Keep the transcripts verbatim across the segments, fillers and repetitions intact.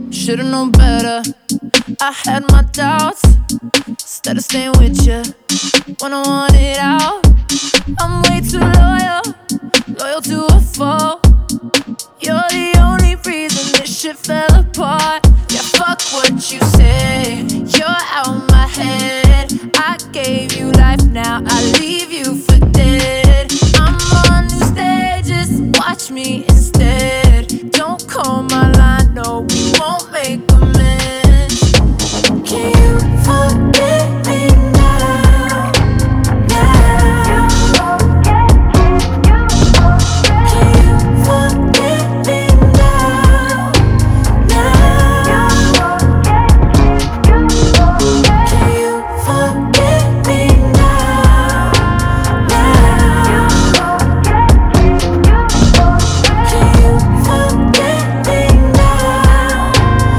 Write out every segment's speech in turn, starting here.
Should've known better. I had my doubts. Instead of staying with you when I want it out. I'm way too loyal, loyal to a fault. You're the only reason this shit fell apart. Yeah, fuck what you say. You're out my head. I gave you life, now I leave you for dead. I'm on new stages, watch me instead. Don't call my line, no, we won't make amends. Can you forget me now? Now. Can you forget me now? Now. Can you forget me now? Now. Can you forget me now?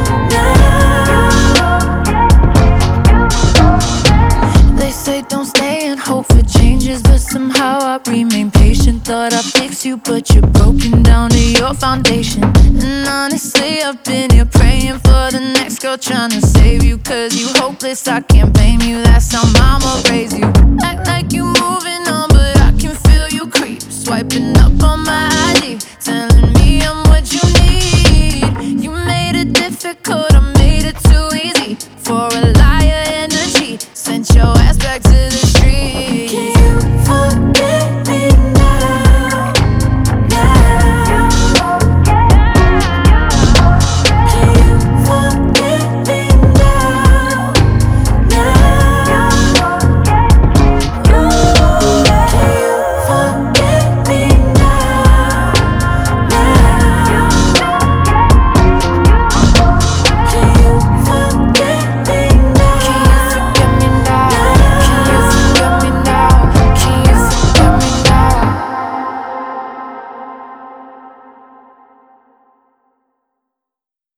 Now. They say don't stay and hope for changes, but somehow I remain patient. Thought I'd fix you, but you're broken down to your foundation. And honestly, I've been here praying for the next girl trying to save you. Cause you hopeless, I can't blame you, that's how mama raised you. Act like you moving on, but I can feel you creep. Swiping up on my I D, telling me I'm what you need. You made it difficult, I